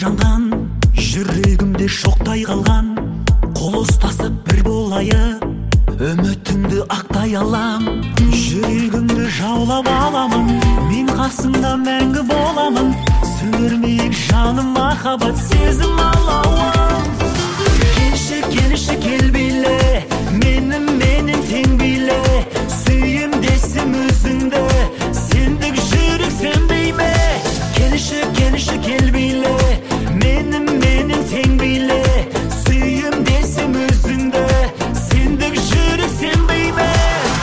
жанган, жүрегімде шоқтай қалған. Қол ұстасып бір болайық, үмітіңді ақтай алам. Жүрегімді жаулап аламын, мен қасыңда мәңгі боламын. Сөнермейік жаным махаббат сезім алауын. Келші, келші, кел биле, менің тең биле. Сүйем десем өзіңді, сендік жүрек сенбей ме? Келші, келші, кел биле, менің тең биле. Сүйем десем өзіңді, сендік жүрек сенбей ме?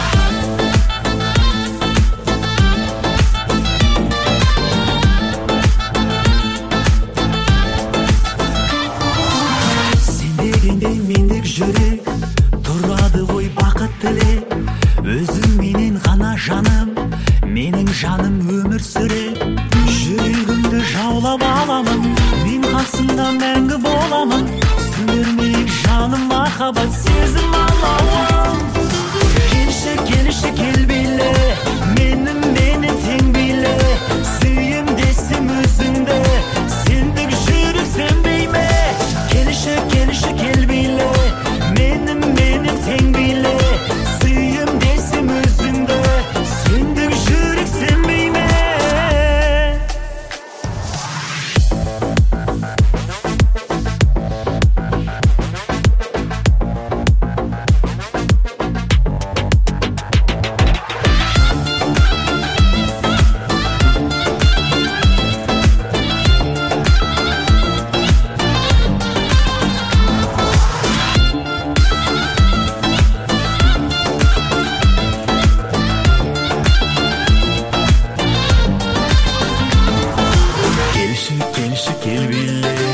Сен дегенде мендік жүрек тұрады ғой бақыт тілеп. Өзің менен ғана жаным, менің жаным өмір сүреді. Жүрегімді жаулап аламын, мен қасыңда мәңгі боламын. Сөнермейік жаным махаббат сезім алауын. Келші, келші, кел биле, менің тең биле. Сүйем десем өзіңді, сендік жүрек сенбей ме? Келші, келші, кел биле, менің тең биле. Сүйем десем өзіңді, сендік жүрек сенбей ме? Келші, келші, кел биле,